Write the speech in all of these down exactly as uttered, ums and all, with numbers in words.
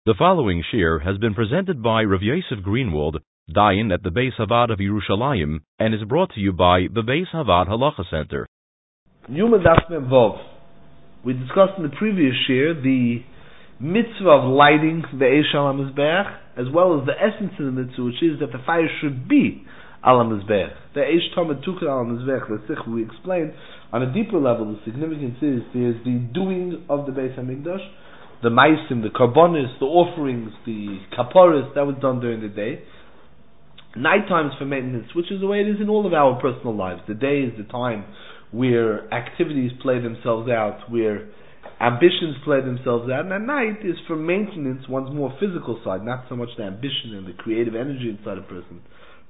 The following shir has been presented by Rav Yosef Greenwald, Dayan at the Beis Havad of Yerushalayim, and is brought to you by the Beis Havad Halacha Center. Yuma Daf Mem Vov. We discussed in the previous shir the mitzvah of lighting the Eish al HaMizbeach, as well as the essence of the mitzvah, which is that the fire should be al HaMizbeach. The Eish Tamid Tukar al HaMizbeach, the Sikh, we explained, on a deeper level, the significance is there's the doing of the Beis HaMikdash, the maisim, the karbonis, the offerings, the kaparas, that was done during the day. Night times for maintenance, which is the way it is in all of our personal lives. The day is the time where activities play themselves out, where ambitions play themselves out, and at night is for maintenance, one's more physical side, not so much the ambition and the creative energy inside a person,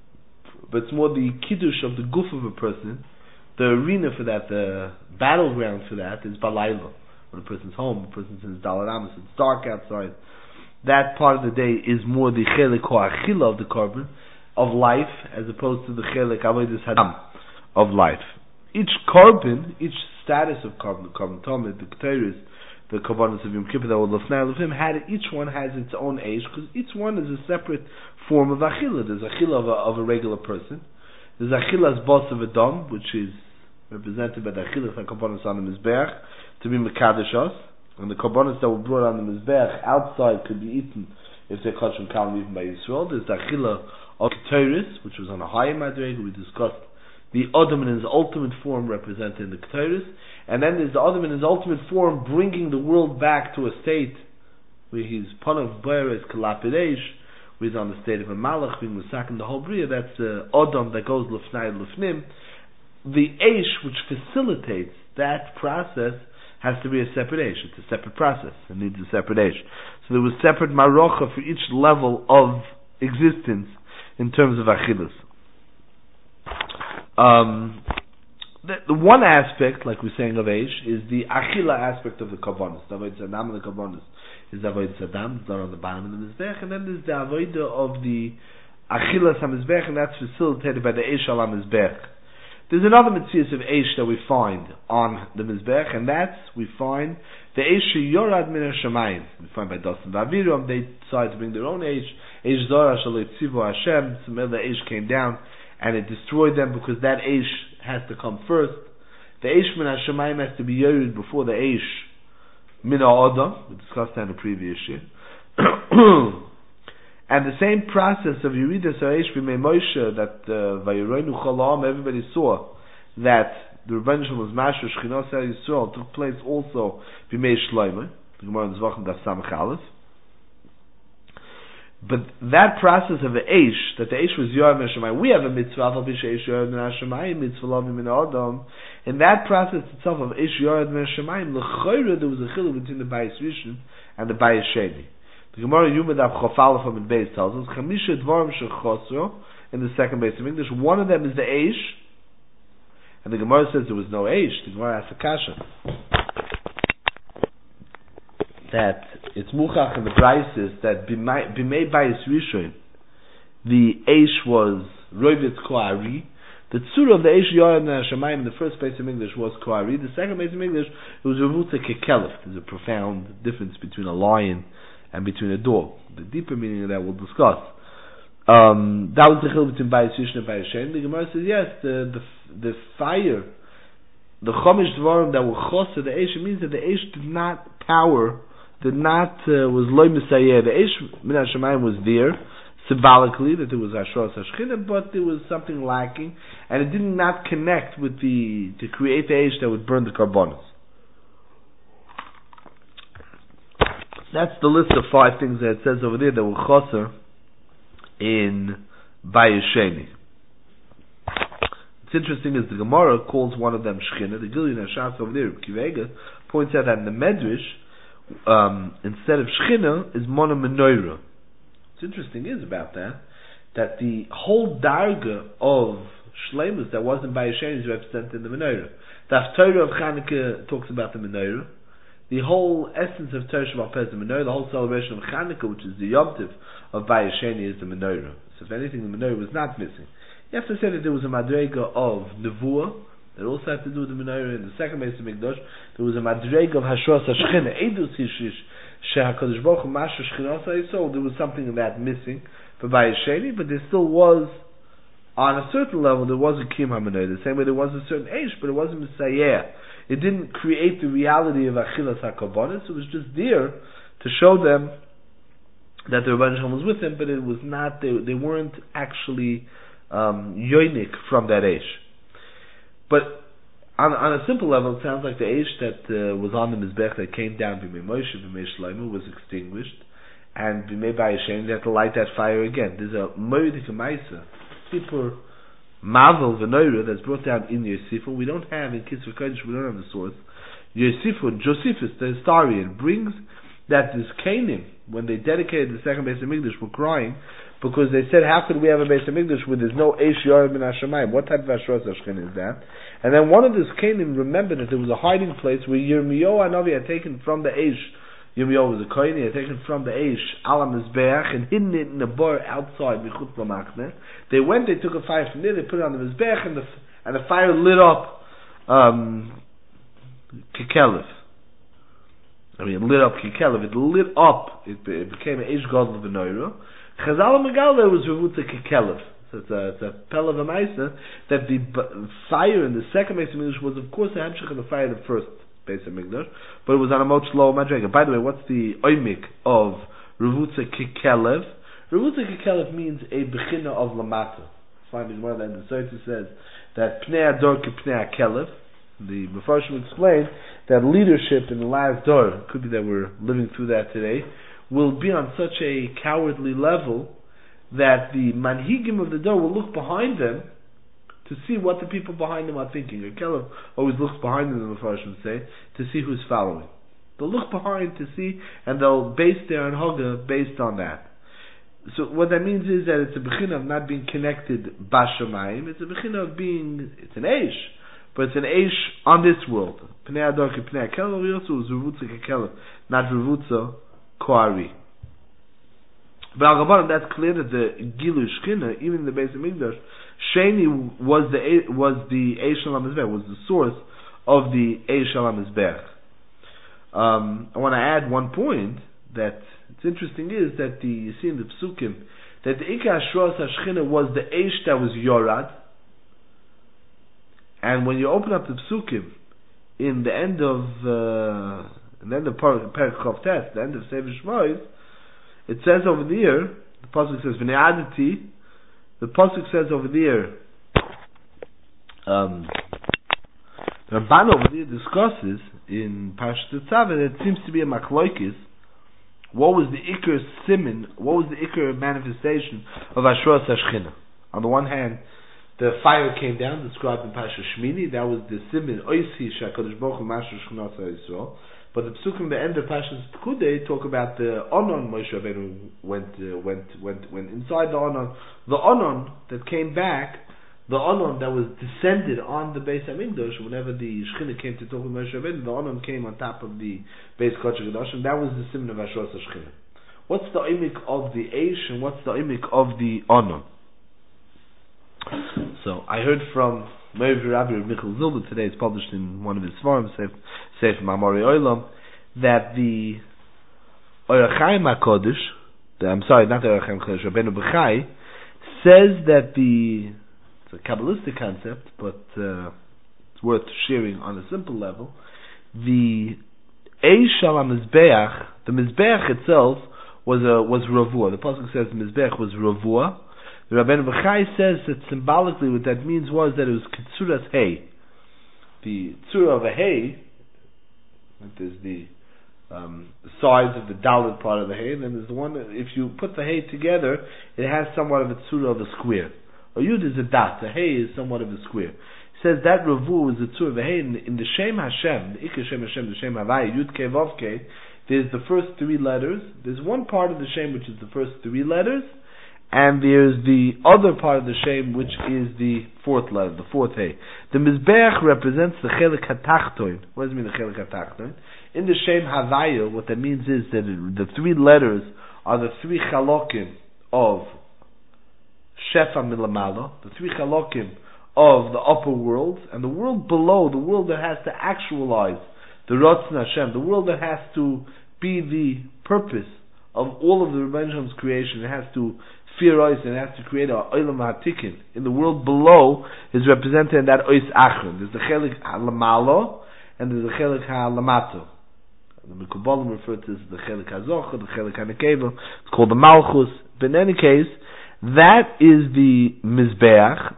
but it's more the kiddush of the guf of a person. The arena for that, the battleground for that is balayla. When a person's home, a person's in his dalaramas, it's dark outside. That part of the day is more the chelik or achila of the carbon, of life, as opposed to the chelik avodas hadam of life. Each carbon, each status of carbon, the carbon tomid, the keteris, the karbonos of Yom Kippur, that were lefnei lefim, had each one has its own age, because each one is a separate form of achila. There's achila of a, of a regular person. There's achilas bos of Adam, which is represented by the achilas and karbonos on the mizbeach, to be mekadosh us, and the karbonos that were brought on the mizbeach outside could be eaten if they're kosher and kalim even by Yisrael. There's the achila of keteris, which was on a higher madrega. We discussed the Adam in his ultimate form represented in the keteris, and then there's the Adam in his ultimate form bringing the world back to a state where he's panav b'eres kalapidesh, where he's on the state of a malach being musakin the whole bria. That's the uh, Adam that goes lefnai lefnim. The eish which facilitates that process has to be a separate eish. It's a separate process. It needs a separate eish. So there was separate marocha for each level of existence in terms of achilas. Um, the, the one aspect, like we're saying of eish, is the achila aspect of the karbonos. The avodah sadam and the karbonos is the avodah sadam, it's done on the bottom of the mizbech, and then there's the avodah of the achilas hamizbech, and that's facilitated by the eish al hamizbech. There's another mitzvah of eish that we find on the mizbech, and that's, we find the eish yorad min hashamayim. We find by Dasan v'Aviram, they decided to bring their own eish. Eish zara shalei tzivu Hashem. Some other eish came down and it destroyed them because that eish has to come first. The eish min hashamayim has to be yored before the eish min ha'adam. We discussed that in the previous year. And the same process of Yeridas Ha'esh B'mei Moshe, that Vayiroinu Cholam, everybody saw that the Rebbeinu Shalom was Mashur Shchinos Yisrael took place also B'mei Shloimeh, the Gemara in Zvachim Daf Samach Aleph. But that process of the Eish, that the Eish was Yorav Min HaShamayim, we have a mitzvah of Eish Yorav Min HaShamayim, mitzvah Lavim Min Adam. In that process itself of Eish Yorav Min HaShamayim, l'chayra there was a chiluk between the Bayis Rishon and the Bayis Sheni. The Gemara Yuma Daf Chofal from the Beis tells us Chamisha Dvarim Shechosro in the second Beis of English. One of them is the Eish, and the Gemara says there was no Eish. The Gemara asks a kasha that it's Muchach and the Braises that B'mei Bayis Rishon the Eish was Roivitz Koari. The tzura of the Eish Yorav Min HaShamayim in the first Beis of English was Koari. The second Beis of English it was Revutza Kekelef. There's a profound difference between a lion and between a dog. The deeper meaning of that we'll discuss. Um, that was the chiluk between Bayis Rishon and Bayis Sheni. The Gemara says yes, the the, the fire, the chomish dvarim that were choser, the Eish, it means that the Eish did not power, did not, uh, was loy misayeh. The Eish Min HaShamayim was there, symbolically, that there was Hashras HaShechina, but there was something lacking, and it did not connect with the, to create the Eish that would burn the karbonos. That's the list of five things that it says over there that were choser in Bayis Sheni. What's interesting is the Gemara calls one of them Shechina. The Gilyon Hashas over there, Kivega, points out that in the Medrash, um, instead of Shechina, is Mona Menorah. What's interesting is about that, that the whole darga of Shleimus that wasn't Bayis Sheni is represented in the Menorah. The Haftarah of Chanukah talks about the Menorah. The whole essence of Torah Shabbat Pez, the Menorah, the whole celebration of Chanukah, which is the Yom Tov of Bayis Sheni, is the Menorah. So if anything, the Menorah was not missing. You have to say that there was a Madrega of Nevuah, that also had to do with the Menorah. In the second Beis HaMikdash, there was a Madrega of Hashras HaShechina, Eidus Yishish, Shehakadosh Baruch Hu Masha Shechinasa Yisrael, there was something of that missing for Bayesheni, but there still was, on a certain level, there was a Kiyum HaMenorah, the same way there was a certain Eish, but it wasn't Messiah. It didn't create the reality of Achilas HaKavonis, it was just there to show them that the Rebbeinu Shalom was with them, but it was not, they, they weren't actually um, yoinik from that Eish. But on, on a simple level, it sounds like the Eish that uh, was on the Mizbech that came down, B'mei Moshe, B'mei Shlomo, was extinguished, and B'mei Bayeshen, they had to light that fire again. There's a Moedik Maisa, Sipur Mavel V'Noira, that's brought down in Yosifah. We don't have, in Kisvei Kodesh, we don't have the source. Yosifah, Josephus, the historian, brings that this Canaan, when they dedicated the second Beis HaMikdash, were crying, because they said, how could we have a Beis HaMikdash where there's no Eish Yored Min HaShamayim? What type of Ashros Hashkin is that? And then one of these Canaan remembered that there was a hiding place where Yirmiyahu Hanavi had taken from the Eish. Yirmiyahu was a Kohen, he had taken from the Eish Ala Mizbeach and hidden it in a bar outside Michutz Lamachne. They went, they took a fire from there, they put it on the Mizbeach, and the, and the fire lit up um, Kekelev. I mean, it lit up Kekelev, it lit up, it, it became an Eish God of the Neuro. Chazal Megal, there was Revutza Kekelev. So it's a, it's a Pel of a Maisa, that the b- fire in the second Beis HaMikdash was, of course, a Hemshech of the fire of the first Beis HaMikdash, but it was on a much lower Madrega. By the way, what's the oimik of Revutza Kekelev? Revutza Kekelev means a Bechina of Lamata. Finally, one of the end, the Soita says that Pnei Ador Ke Pnei HaKelev. The Mefarshim explained that leadership in the last door, could be that we're living through that today, will be on such a cowardly level that the manhigim of the door will look behind them to see what the people behind them are thinking. A Kelev always looks behind them, the Mefarshim say, to see who's following. They'll look behind to see, and they'll base their anhaga based on that. So what that means is that it's a bechina of not being connected bashamayim. It's a bechina of being, it's an eish, but it's an eish on this world. Pnei Ador Ke Pnei HaKelev, we also is Revutza Kekelev, not Revutza Koari. But al Gabanim, that's clear that the Gilu Shechina, even in the Beis HaMikdash, Sheni was the was the Eish Al HaMizbech, was the source of the Eish Al HaMizbech. Um, I want to add one point that it's interesting is that the you see in the Psukim that the Ikar Ashros HaShechina was the Eish that was Yorad, and when you open up the Psukim in the end of uh, in the end of Perek Chav Tes, the end of Sefer Shmois, it says over there, the pasuk says V'ne'adati. The pasuk says over there, um, the Ramban over there discusses in Parashat Tetzaveh that it seems to be a machlokes. What was the ikar simin? What was the ikar manifestation of Ashros HaShechina? On the one hand, the fire came down, described in Parashat Shmini. That was the simin oisi shakadosh baruch hu masher shechinasa Yisrael. But the psukim, the end of Parshas Pekudei, talk about the Onon Moshe Rabbeinu went, uh, went, went, went inside the Onon. The Onon that came back, the Onon that was descended on the Beis HaMikdash, whenever the Shechina came to talk with Moshe Rabbeinu, the Onon came on top of the Beis Kodesh HaKadosh, and that was the Siman of Ashros HaShechina. What's the imik of the Eish, and what's the imik of the Onon? So, I heard from Meir Rabbi Michal Zilber today, it's published in one of his forums, Sefer Mamori Olam, that the Orach Chaim HaKodesh, the, I'm sorry, not the Orach Chaim HaKodesh, Rabbeinu Bechai, says that the, it's a Kabbalistic concept, but uh, it's worth sharing on a simple level, the Eish Al HaMizbeach, the Mizbeach itself was a, was Ravua. The Pasuk says the Mizbeach was Ravua. The Rabbeinu Bechai says that symbolically what that means was that it was Ketsuras Hay. The Tzura of a Hay, there's the, um, the size of the Dalit part of the Hay, and then there's the one that if you put the Hay together, it has somewhat of a Tzura of a square. A Yud is a dot, the Hay is somewhat of a square. It says that Ravu is the Tzura of a Hay, in, in the Shem Hashem, the Ikar Shem Hashem, the Shem Havai, Yud Kei Vav Kei, there's the first three letters. There's one part of the Shem which is the first three letters, and there's the other part of the Shem which is the fourth letter, the fourth Hey. The Mizbeach represents the Chelik HaTachtoin. What does it mean, the Chelik HaTachtoin? In the Shem Havaya, what that means is that it, the three letters are the three Chalokim of Shefa Milamala, the three Chalokim of the upper world, and the world below, the world that has to actualize the Ratzon Hashem, the world that has to be the purpose of all of the Rebbeinu Shalom's creation. It has to fear Ois, and it has to create a Olam HaTikin. In the world below is represented in that Ois Achron. There's the Chelik HaLamalo, and there's the Chelik HaLamato. The Mekubalim refer to this as the Chelik HaZocha, the Chelik HaNekeva. It's called the Malchus. But in any case, that is the Mizbeach.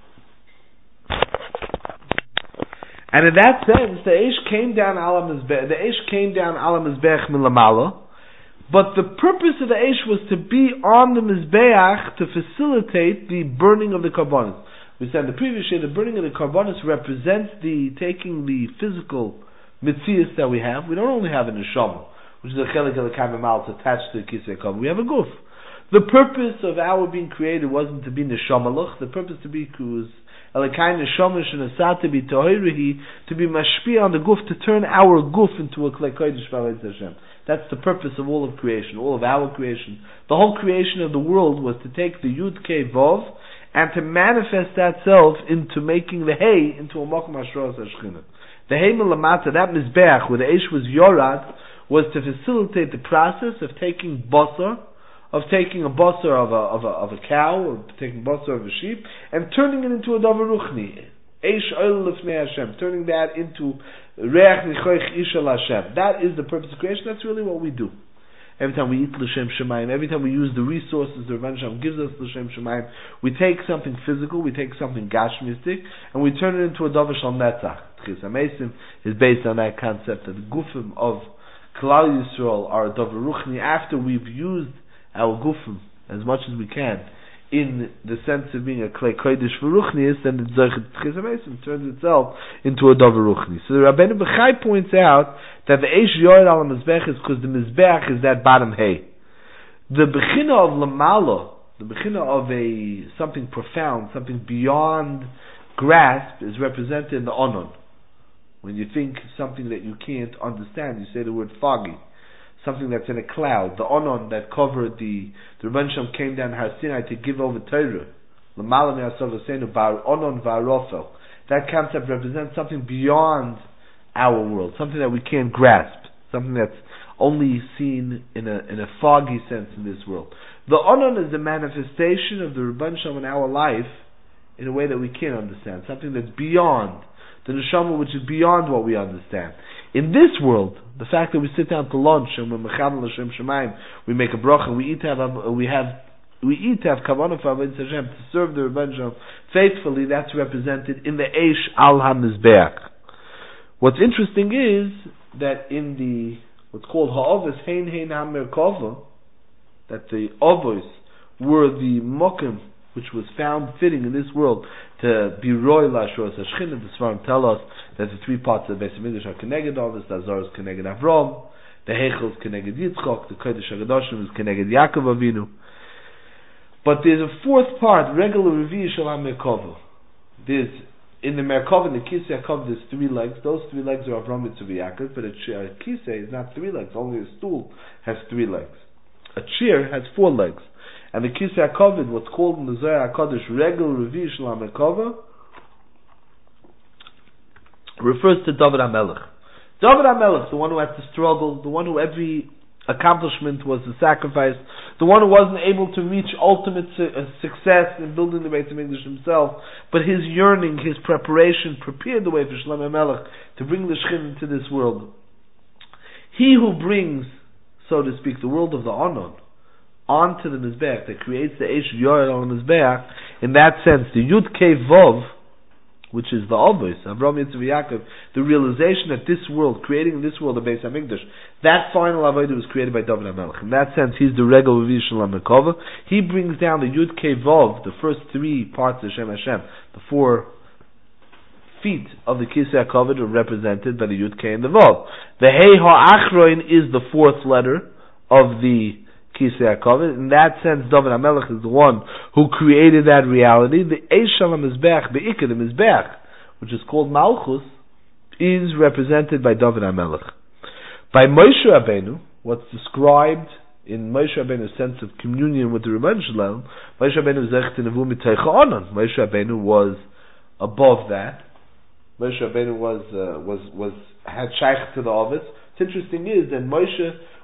And in that sense, the Eish came down ala Mizbeach, the Eish came down ala Mizbeach milamala, but the purpose of the Eish was to be on the Mizbeach to facilitate the burning of the Karbonis. We said in the previous year, the burning of the Karbonis represents the taking the physical mitzias that we have. We don't only have a neshama, which is a chelik of the kamemal attached to the kisei kavod. We have a guf. The purpose of our being created wasn't to be neshamalach. The purpose to be was elakain neshama shenasat to be tohirihi, to be mashpia on the guf, to turn our guf into a klei kodesh b'avos Hashem. That's the purpose of all of creation, all of our creation. The whole creation of the world was to take the Yud Kei Vov and to manifest that self into making the Hay into a Mokum Hashras HaShechina. The Hay Milamata, that Mizbeach, where the Eish was Yorad, was to facilitate the process of taking Basar, of taking a Basar of a, of a, of a cow, or taking Basar of a sheep, and turning it into a Davar Ruchni. Eish Oil Lefnei Hashem, turning that into Reach Nichoich Ishal Hashem. That is the purpose of creation. That's really what we do. Every time we eat L'Shem Shemayim, every time we use the resources the Rebbeinu Shalom gives us L'Shem Shemayim, we take something physical, we take something gashmistic, and we turn it into a Davar Shal Netzach. Tchis HaMesim is based on that concept that the Gufim of Klal Yisrael are a Davar Ruchni. After we've used our Gufim as much as we can, in the sense of being a Klei Kodesh for Ruchnius, then the Zochet Tchis HaMesim turns itself into a Davar Ruchni. So the Rabbeinu Bechai points out that the Eish Yored al Mizbech is because the Mizbech is that bottom hay. The Bechina of Lamala, the Bechina of a something profound, something beyond grasp, is represented in the Onon. When you think something that you can't understand, you say the word foggy. Something that's in a cloud. The Onon that covered the the Rebbeinu Shalom came down Har Sinai to give over Torah. L'mala me'asov l'seinu bar Onon v'arofel. That concept represents something beyond our world, something that we can't grasp, something that's only seen in a in a foggy sense in this world. The Onon is the manifestation of the Rebbeinu Shalom in our life in a way that we can't understand, something that's beyond the neshama, which is beyond what we understand. In this world, the fact that we sit down to lunch and we're mechabel L'Shem Shemayim, we make a bracha, we eat to have we have we eat to have kavanah for Avodas Hashem, to serve the Rebbeinu Shalom faithfully. That's represented in the Eish Al HaMizbeach. What's interesting is that in the what's called Ha'avos Hein Hein HaMerkava, that the Avos were the mokim which was found fitting in this world to be roy lashros hashchina. The Svarim tell us that the three parts of the Beis Hamikdash are Keneged Avos, the Azor is Keneged Avram, the Heichel is Keneged Yitzchok, the Kodesh HaGadoshim is Keneged Yaakov Avinu. But there's a fourth part, regular Revi Shel HaMerkava. There's in the Merkava, in the Kisei HaKav, there's three legs. Those three legs are Avram, Yitzchak, Yaakov, but a, a Kisei is not three legs. Only a stool has three legs. A chair has four legs. And the Kisei HaKavod, what's called in the Zohar HaKadosh Regel Revi Shel HaMerkava, refers to David HaMelech. David HaMelech, the one who had to struggle, the one who every accomplishment was a sacrifice, the one who wasn't able to reach ultimate su- uh, success in building the Beit HaMikdash himself, but his yearning, his preparation prepared the way for Shlomo HaMelech to bring the Shechin into this world. He who brings, so to speak, the world of the Onon onto the Mizbeach, that creates the Eish Yored on the Mizbeach, in that sense, the Yud Kei Vov, which is the Avos, Avram Yitzchak Yaakov, the realization that this world, creating this world, the Beis HaMikdash, that final Avodah was created by David HaMelech. In that sense, he's the Regel Revi Shel HaMerkava. He brings down the Yud Kei Vov, the first three parts of Shem Hashem, the four feet of the Kisei HaKavod are represented by the Yud Kei and the Vov. The Hei HaAchroin is the fourth letter of the Kisei HaKavod. In that sense, David HaMelech is the one who created that reality. The Eish Shel HaMizbeach, Be'ikar, the Mizbeach, which is called Malchus, is represented by David HaMelech. By Moshe Rabbeinu, what's described in Moshe Rabbeinu's sense of communion with the Rebbeinu Shalom, Moshe Rabbeinu zech tenevu miteicha onon. Moshe Rabbeinu was above that. Moshe Rabbeinu was uh, was was had shaykh to the Avos. What's interesting is that Moshe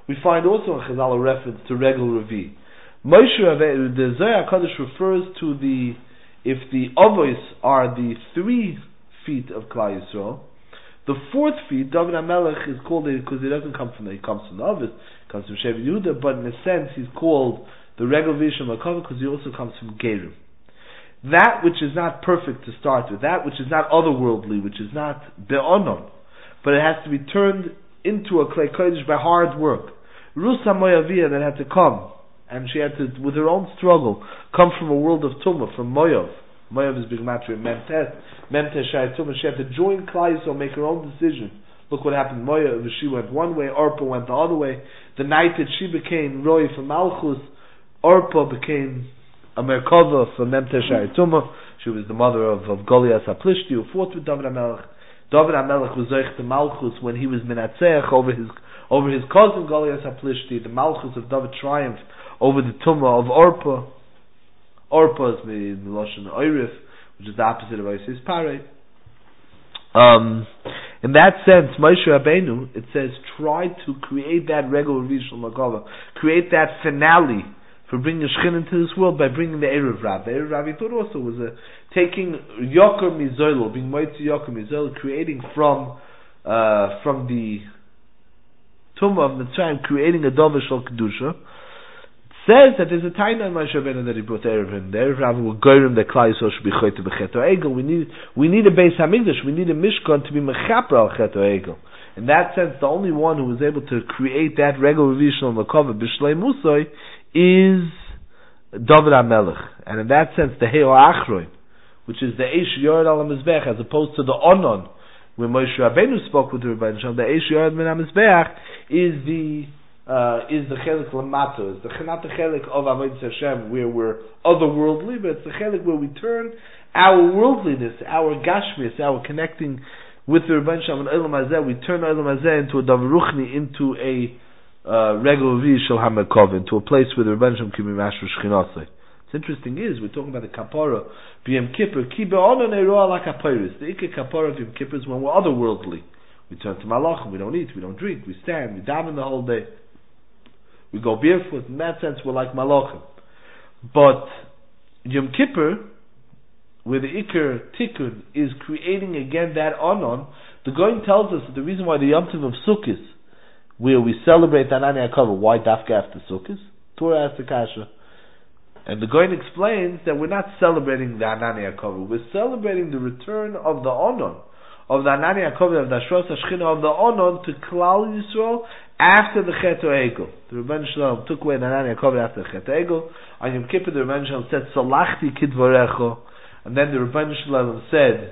we find also in Chazal a reference to Regel Revi. Moshe Rabbeinu, the Zohar HaKadosh refers to the, if the Avos are the three feet of Klal Yisrael, the fourth feet, David HaMelech is called it because he doesn't come from the, he comes from the Avos, he comes from Shevet Yehuda, but in a sense he's called the Regel Visham HaKadosh because he also comes from Gerim. That which is not perfect to start with, that which is not otherworldly, which is not Be'onon, but it has to be turned into a Klei Kodesh by hard work. Ruth HaMoyaviyah that had to come, and she had to, with her own struggle, come from a world of Tumah, from Moyav. Moyav is big matter in Memtes, Memtes Shai Tumah. She had to join Klal Yisrael, make her own decision. Look what happened. Moyav, she went one way, Orpah went the other way. The night that she became Roy for Malchus, Orpah became a Merkava for Memtes Shai Tumah. She was the mother of, of Goliath HaPlishti, who fought with David HaMelech. David HaMelech was Zoich to Malchus when he was Menatzeach over his over his cousin Goliath HaPlishti. The Malchus of David triumphed over the Tumah of Orpah. Orpah is the Lashon Oirif, which is the opposite of Isis Parei. Um, in that sense, Moshe Rabbeinu, it says, try to create that regular Rishon Magava, create that finale for bringing Shechin into this world by bringing the Erev Rav. The Erev Rav, he thought also was a, taking Yoker Mizoilo, being Moitzi Yoker Mizoilo, creating from uh, from the Tumah of Mitzrayim, creating a Dover Shal Kedusha. Says that there's a time on Moshe Rabbeinu that he brought the Erev in. The Erev Rav will go him the Klal Yisrael should be Choyte B'Chet Egel. We need we need a Beis Hamikdash. We need a Mishkan to be Mechaper al Chet Egel. In that sense, the only one who was able to create that regular Rishon Makova B'Shlei Musoi is David HaMelech. And in that sense, the Heo Achroi, which is the Eish Yored al HaMizbech, as opposed to the Onon, when Moshe Rabbeinu spoke with the Rebbeinu Shalom, the Eish Yored min HaMizbech is the Uh, is the chelik lamato, is the not the chelik of Avodas Hashem where we're otherworldly, but it's the chelik where we turn our worldliness, our gashmius, our connecting with the Rebbeinu Shalom and Olam Hazeh, we turn Olam Hazeh into a Davruchni, into a uh, regular vi shel hamakov, into a place where the Rebbeinu Shalom can be mashra shchinasei. What's interesting is we're talking about the kapara b'Yom Kippur. Ki be'onon eroa la kaparis. The ikar kapara of Yom Kippur is when we're otherworldly. We turn to malachim. We don't eat. We don't drink. We stand. We daven the whole day. We go barefoot. In that sense, we're like malachim. But Yom Kippur, where the ikar tikkun is creating again that onon, the Goin tells us that the reason why the Yom Tov of Sukkot, where we celebrate Anani HaKavod, why dafka after Sukkot? Torah asks the kasha. And the Goin explains that we're not celebrating the Anani HaKavod, we're celebrating the return of the onon, of the Anani HaKavod, of the Ashros HaShechina, of the onon to Klal Yisrael after the Chet Egel. The Rebbeinu Shalom took away the Anani HaKavod after the Chet Egel. On Yom Kippur, the Rebbeinu Shalom said, Salachti kidvarecho. And then the Rebbeinu Shalom said,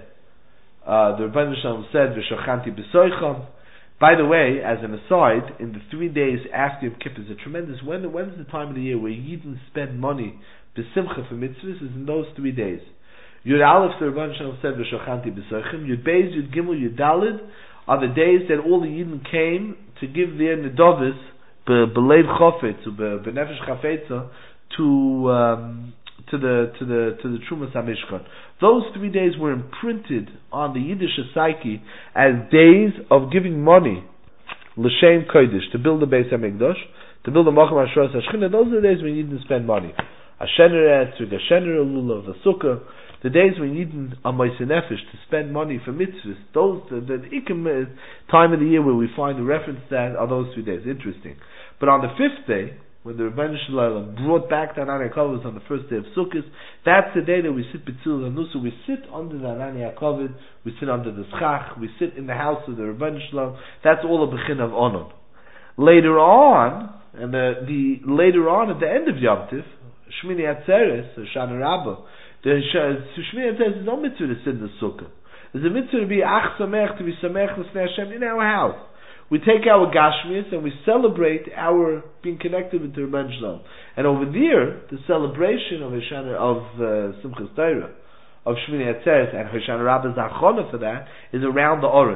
uh, the Rebbeinu Shalom said, V'shachanti b'soicham. By the way, as an aside, in the three days after Yom Kippur is a tremendous, when, when is the time of the year where Yidden spend money, b'simcha for mitzvahs, is in those three days. Yud Aleph, the Rebbeinu Shalom said, V'shachanti b'soicham. Yud Beis, Yud Gimel, Yud Dalid, are the days that all the Yidden came to give their nedavis, b'leiv chofetz, b'nefesh chafetza, to, um, to the, to the, to the Trumas HaMishkan. Those three days were imprinted on the Yiddish psyche as days of giving money, l'shem kodesh, to build the Beis HaMikdash, to build the Mocham HaShros HaShechina. Those are the days when you didn't spend money. Hashener Etzrig, Hashener Lulav, the Sukkah, the days when you didn't a Moise Nefesh to spend money for mitzvahs. Those, the, the, the ikim time of the year where we find the reference to that are those three days. Interesting. But on the fifth day, when the Rebbeinu Shalom brought back the Anani HaKavod on the first day of Sukkot, that's the day that we sit B'tzil Hanusu, we sit under the Anani HaKavod, we sit under the Schach, we sit in the house of the Rebbeinu Shalom. That's all a Bechin of Onon. Later on, and the, the later on at the end of Yom Tif, Shmini Atzeres, Shana Rabbah, the Shmini Atzeres is no mitzvah to sit in the Sukkah. There's a mitzvah to be Ach Samech, to be Samech L'Snei Hashem in our house. We take our Gashmias and we celebrate our being connected with the Rebbeinu Shalom. And over there, the celebration of Hoshana, of uh, Simchas Torah, of Shmini Atzeres, and Hoshana Rabbah's Achona for that, is around the Oren.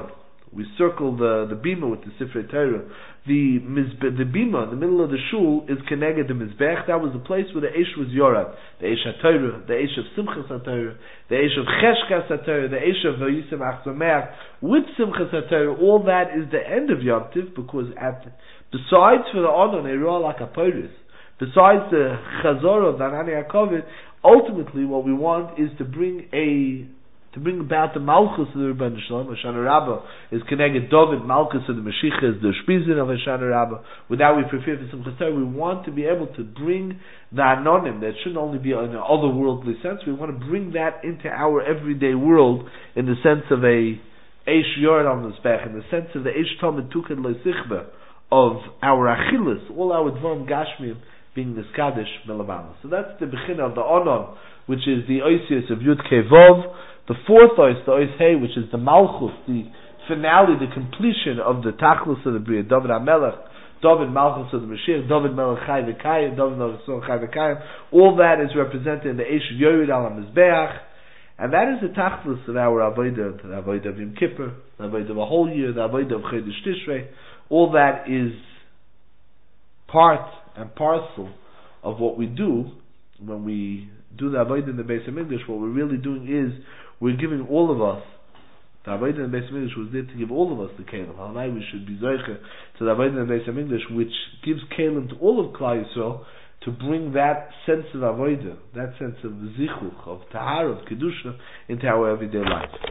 we circle the, the bima with the Sifrei Torah. The mizbe, the bima in the middle of the shul is connected the mizbech. That was the place where the Eish was yorad. The Eish HaTorah, the Eish of Simchas HaTorah, the Eish of Cheshkas HaTorah, the Eish of Vayisem Achzameach, with Simchas HaTorah. All that is the end of Yom Tiv, because at besides for the Adon Eruah Lakaporis, besides the Chazor of Danani HaKovid, ultimately what we want is to bring a to bring about the Malchus of the Rebbeinu Shalom. Hoshana Rabbah is connected David, Malchus of the Mashiach is the Shpizin of Hoshana Rabbah. With that we prepare for Simchas Torah. We want to be able to bring the Anonim, that shouldn't only be in an otherworldly sense, we want to bring that into our everyday world in the sense of a Eish Yored al Mizbech, in the sense of the Eish Talmud Tukad Leisichba, of our Achilles, all our Dvarim Gashmim being the Skadish Milamala. So that's the Bechina of the Onon, which is the Oisius of Yud Kei Vov. The fourth Ois, the Ois Hey, which is the Malchus, the finale, the completion of the Tachlus of the Bria, David HaMelech, David Malchus of the Mashiach, David Melech Chai V'Kayim, David Melech Son Chai V'Kayim. All that is represented in the Eish Yored al Mizbeach, and that is the Tachlus of our Avodah, the Avodah of Yom Kippur, the Avodah of a whole year, the Avodah of Chodesh Tishrei. All that is part and parcel of what we do when we do the Avodah in the Beis HaMikdash. What we're really doing is we're giving all of us, the Avodah in the Beis HaMikdash was there to give all of us the Kelim. Halai, we should be Zoiche to the Avodah in the Beis HaMikdash, which gives Kelim to all of Klal Yisrael, to bring that sense of Avodah, that sense of Zichuch, of Tahar, of Kedusha, into our everyday life.